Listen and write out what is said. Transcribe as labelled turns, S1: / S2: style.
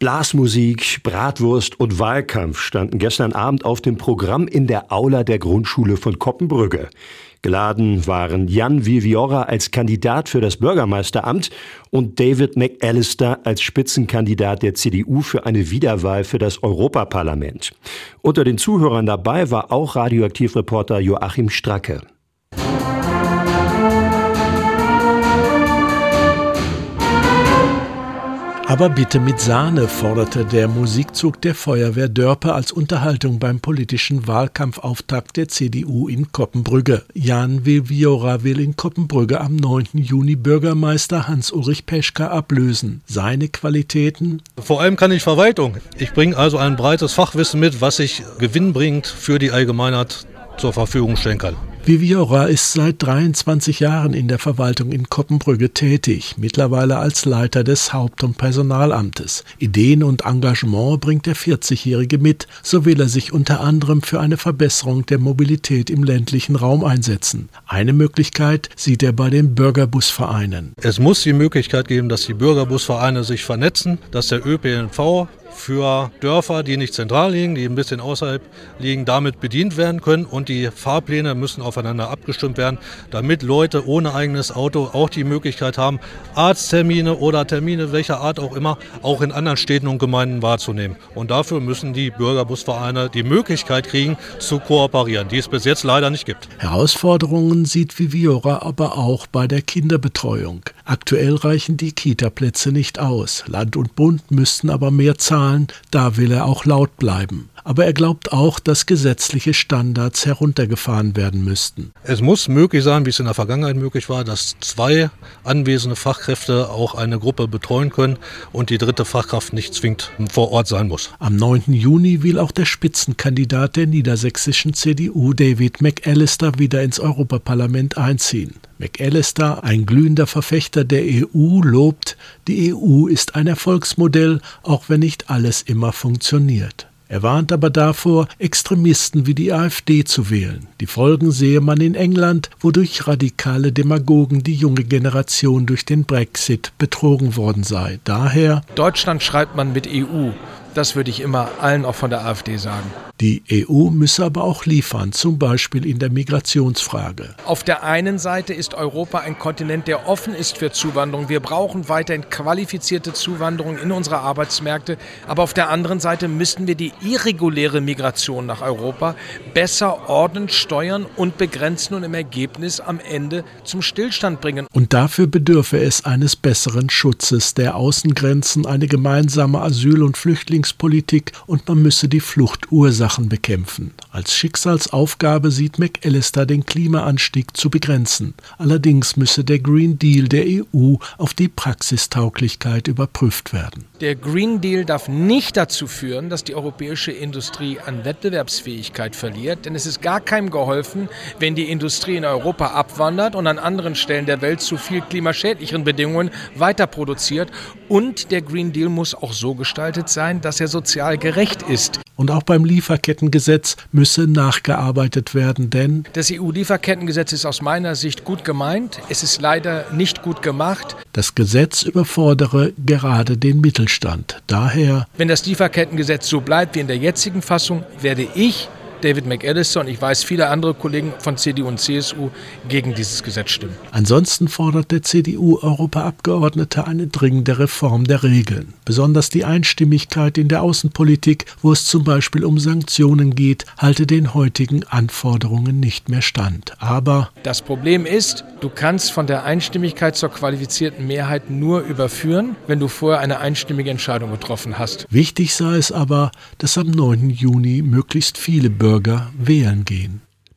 S1: Blasmusik, Bratwurst und Wahlkampf standen gestern Abend auf dem Programm in der Aula der Grundschule von Koppenbrügge. Geladen waren Jan Viviora als Kandidat für das Bürgermeisteramt und David McAllister als Spitzenkandidat der CDU für eine Wiederwahl für das Europaparlament. Unter den Zuhörern dabei war auch Radioaktivreporter Joachim Stracke.
S2: Aber bitte mit Sahne, forderte der Musikzug der Feuerwehr Dörpe als Unterhaltung beim politischen Wahlkampfauftakt der CDU in Koppenbrügge. Jan Viviora will in Koppenbrügge am 9. Juni Bürgermeister Hans-Ulrich Peschka ablösen. Seine Qualitäten?
S3: Vor allem kann ich Verwaltung. Ich bringe also ein breites Fachwissen mit, was ich gewinnbringend für die Allgemeinheit zur Verfügung stellen kann.
S2: Viviora ist seit 23 Jahren in der Verwaltung in Koppenbrügge tätig, mittlerweile als Leiter des Haupt- und Personalamtes. Ideen und Engagement bringt der 40-Jährige mit, so will er sich unter anderem für eine Verbesserung der Mobilität im ländlichen Raum einsetzen. Eine Möglichkeit sieht er bei den Bürgerbusvereinen.
S3: Es muss die Möglichkeit geben, dass die Bürgerbusvereine sich vernetzen, dass der ÖPNV für Dörfer, die nicht zentral liegen, die ein bisschen außerhalb liegen, damit bedient werden können und die Fahrpläne müssen aufeinander abgestimmt werden, damit Leute ohne eigenes Auto auch die Möglichkeit haben, Arzttermine oder Termine welcher Art auch immer auch in anderen Städten und Gemeinden wahrzunehmen. Und dafür müssen die Bürgerbusvereine die Möglichkeit kriegen, zu kooperieren, die es bis jetzt leider nicht gibt.
S2: Herausforderungen sieht Viviora aber auch bei der Kinderbetreuung. Aktuell reichen die Kita-Plätze nicht aus. Land und Bund müssten aber mehr zahlen. Da will er auch laut bleiben. Aber er glaubt auch, dass gesetzliche Standards heruntergefahren werden müssten.
S3: Es muss möglich sein, wie es in der Vergangenheit möglich war, dass 2 anwesende Fachkräfte auch eine Gruppe betreuen können und die 3. Fachkraft nicht zwingend vor Ort sein muss.
S2: Am 9. Juni will auch der Spitzenkandidat der niedersächsischen CDU, David McAllister, wieder ins Europaparlament einziehen. McAllister, ein glühender Verfechter der EU, lobt, die EU ist ein Erfolgsmodell, auch wenn nicht alles immer funktioniert. Er warnt aber davor, Extremisten wie die AfD zu wählen. Die Folgen sehe man in England, wodurch radikale Demagogen die junge Generation durch den Brexit betrogen worden sei. Daher:
S4: Deutschland schreibt man mit EU. Das würde ich immer allen auch von der AfD sagen.
S2: Die EU müsse aber auch liefern, zum Beispiel in der Migrationsfrage.
S4: Auf der einen Seite ist Europa ein Kontinent, der offen ist für Zuwanderung. Wir brauchen weiterhin qualifizierte Zuwanderung in unsere Arbeitsmärkte. Aber auf der anderen Seite müssten wir die irreguläre Migration nach Europa besser ordnen, steuern und begrenzen und im Ergebnis am Ende zum Stillstand bringen.
S2: Und dafür bedürfe es eines besseren Schutzes der Außengrenzen, eine gemeinsame Asyl- und Flüchtlingspolitik und man müsse die Fluchtursachen bekämpfen. Als Schicksalsaufgabe sieht McAllister den Klimaanstieg zu begrenzen. Allerdings müsse der Green Deal der EU auf die Praxistauglichkeit überprüft werden.
S4: Der Green Deal darf nicht dazu führen, dass die europäische Industrie an Wettbewerbsfähigkeit verliert, denn es ist gar keinem geholfen, wenn die Industrie in Europa abwandert und an anderen Stellen der Welt zu viel klimaschädlicheren Bedingungen weiter produziert. Und der Green Deal muss auch so gestaltet sein, dass er sozial gerecht ist.
S2: Und auch beim Lieferkettengesetz müsse nachgearbeitet werden, denn
S4: das EU-Lieferkettengesetz ist aus meiner Sicht gut gemeint. Es ist leider nicht gut gemacht.
S2: Das Gesetz überfordere gerade den Mittelstand. Daher:
S4: Wenn das Lieferkettengesetz so bleibt wie in der jetzigen Fassung, werde ich, David McAllister, und ich weiß, viele andere Kollegen von CDU und CSU gegen dieses Gesetz stimmen.
S2: Ansonsten fordert der CDU-Europaabgeordnete eine dringende Reform der Regeln. Besonders die Einstimmigkeit in der Außenpolitik, wo es zum Beispiel um Sanktionen geht, halte den heutigen Anforderungen nicht mehr stand. Aber
S4: das Problem ist, du kannst von der Einstimmigkeit zur qualifizierten Mehrheit nur überführen, wenn du vorher eine einstimmige Entscheidung getroffen hast.
S2: Wichtig sei es aber, dass am 9. Juni möglichst viele Bürger wählen gehen.